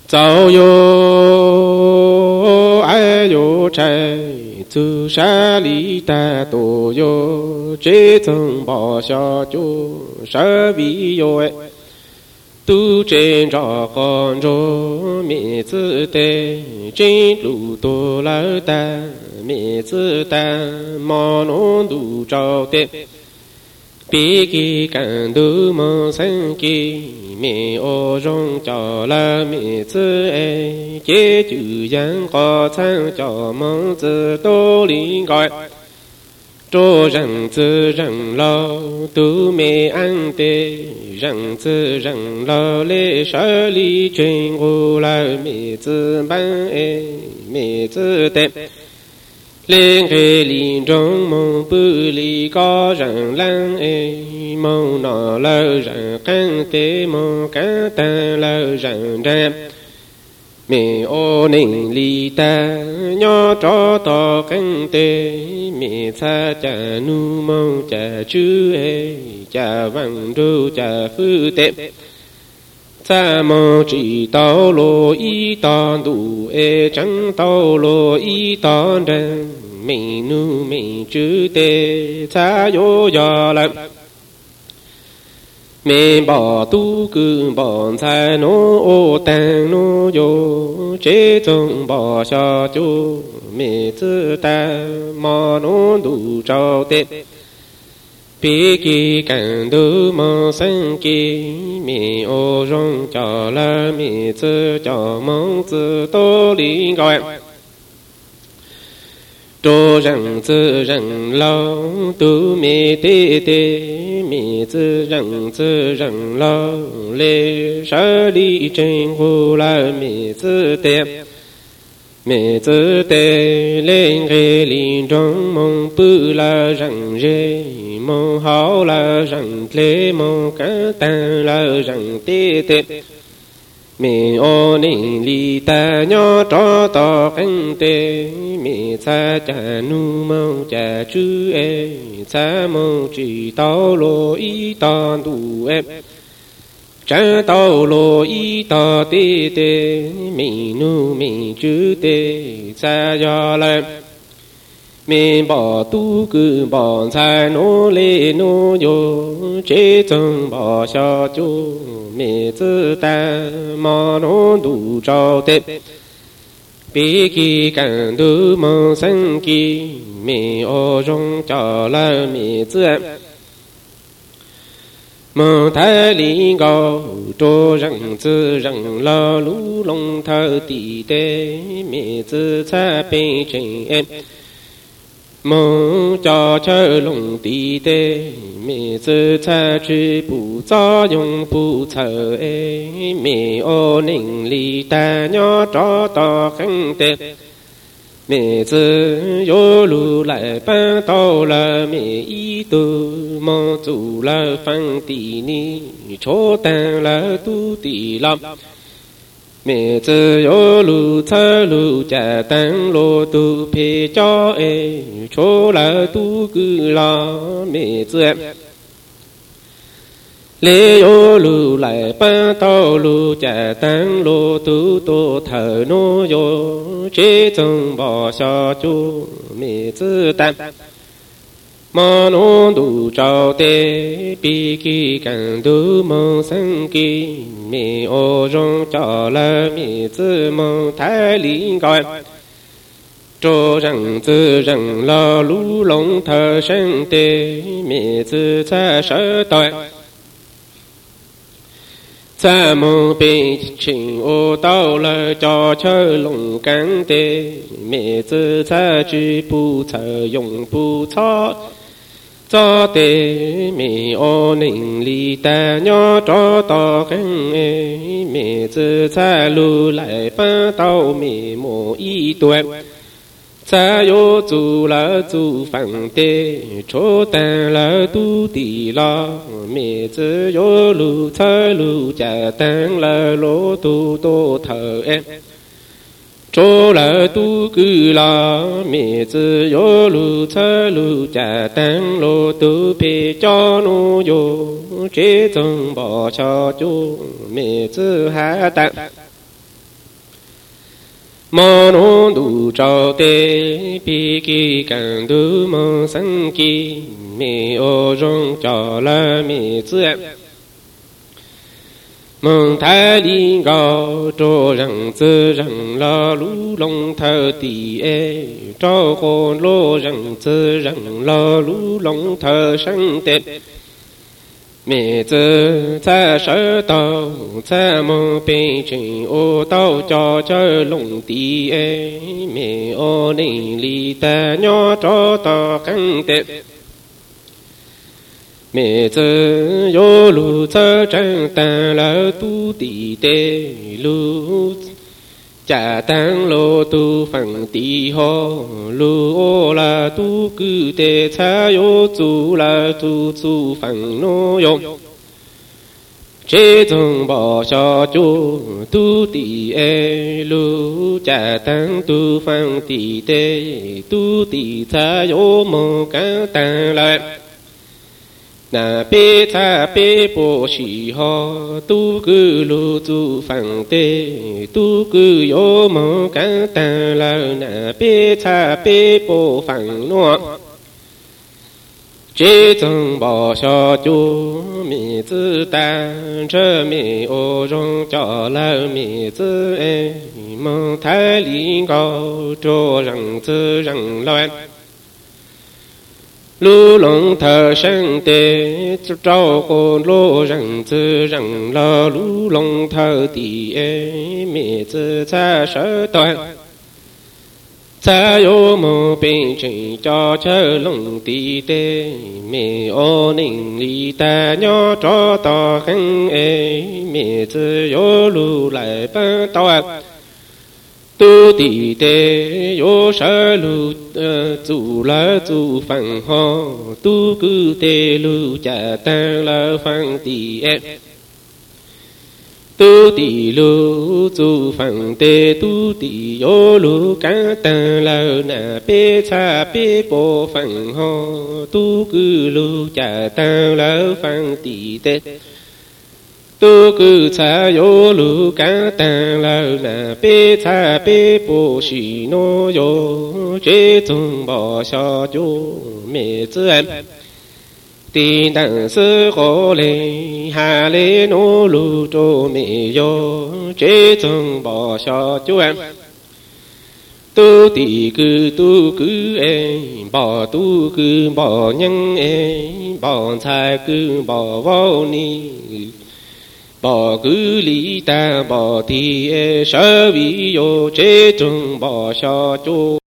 早有爱有财，走山里的都有，这种报销就稍微有爱。都真着看着面子的，真路多老的面子的，马龙都着的，别给感动梦生给面我容着了面子哎，给就人好参叫梦子多灵盖。做人子人老都没安得，人子人老来手里军我来面子满哎，面子的，两个林中梦不离高人懒哎，梦闹老人干的梦干单老人的。面我能里的鸟找到根的，面擦家奴梦家主哎，家温柔家富的，咱们知道了一当路哎，真到了一当人，民奴民主的，咱要来。面包都跟帮菜农等农哟，这种包下就面子的马农都找的，别给感动梦生给面我容叫了面子叫梦子多灵盖。做人子人老都没得的，面子人老来手里真活了面子的，面子的两个林中梦不了人人梦好了人来梦简单了人的。面我能里的鸟找到根的，面擦家奴梦家主哎，咱们知道了一大路哎，知道了一大地的，面奴面主的，咱要来。面包都跟帮菜农来农哟，这种包小就面子的马农都找的，别给感动梦生给面我容叫了面子，梦太灵高，做人子人老路龙头地的面子才变成梦家求龙地的面子才去不早用不愁哎，面我能力的鸟找到很的，面子有路来搬到了面一度梦做了饭地里，坐等了都地了。面子有路走路家等路都陪着哎，出来都够了面子。来有路来搬道路家等路都多头脑哟，这种包下就面子的。马农都找的，别给感动梦生给面我容叫了面子梦太灵盖。做人子人老路龙头生的面子才手袋，咱们变成我到了家求龙干的面子才去不愁用不操。找的面我能力的鸟找到根哎，面子在路来搬到面膜一段，再有做了做饭的，出单了都地了，面子有路走路家单了路都多头哎。做了都够了，面子有路走路家等路都陪着侬哟，这种包小就面子还大。 mô nô đủ trao tê bi kỳ càng đủ mô sanh kỳ mê ô rong cho la mê tư mong thái lý gạo trô răng tư răng la lũ long thơ tì ê trao khôn lô răng tư răng la lũ long thơ sang tết mẹ tư ta sở tàu ta mong bên trình ô tàu cho lồng tì ê mẹ ô ninh lì ta nhỏ cho ta khăn tết mẹ tư yo lu thơ trang ta la tu tì tê lu cha tăng lô tu phẳng tì ho lu ô la tu cư tê cha yo tu la tu phẳng nô yo chế thông bỏ cho chú tu tì ê lu cha tăng tu phẳng tì tê tu tì cha yo mô cá ta la na bê tha bê bồ sĩ ho tu cư lu tu phẳng tê tu cư yo mô cá ta la na bê tha bê bồ phẳng nọ chế thông bỏ cho chú mì tư ta chơ mì ô rong cho la mì tư ê mong thái lý gạo trô răng tư răng loạn lu long thơ sang tê trao khôn lô răng tư răng la lu long thơ tì ê mẹ tư cha sở toàn cha yo mô bên trình cho chơ long tì tê mẹ ô ninh lì ta nhỏ cho to khăn ê mẹ tư yo lu lại ba toa tu tì tê yo sở lu tu la tu phẳng ho tu cư tê lu cha ta la phẳng tì ê tu tì lu tu phẳng tê tu tì yo lu cá ta la na bê cha bê bồ phẳng ho tu cư lu cha ta la phẳng tì tê tu cư cha yo lu cá ta la na bê cha bê bồ sĩ nô yo chế thông bỏ cho chú mẹ tư em tì đẳng sư khổ lê hà lê nô lu trô mẹ yo chế thông bỏ cho chú em tu tì cư ê bỏ tu cư bỏ nhân ê bỏ cha cư bỏ vô ni bỏ cứ lý ta bỏ thì sở vi yo chế trung bỏ cho chú